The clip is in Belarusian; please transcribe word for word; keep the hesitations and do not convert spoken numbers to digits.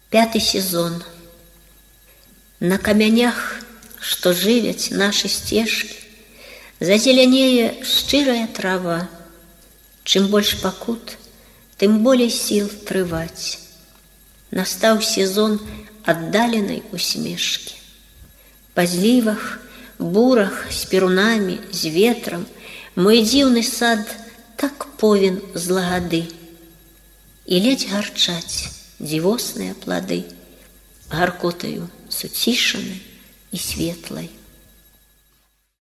Пятый сезон. На камянях, што жывяць нашы сцежкі, зазелянее шчырая трава. Чым больш пакут, тым болей сіл трываць. Настаў сезон аддаленай усмешкі. Па злівах, бурах, з перунамі, з ветрам мой дзіўны сад так повін злагады. І ледзь гарчаць дзівосныя плады гаркотаю суцішанай і светлай.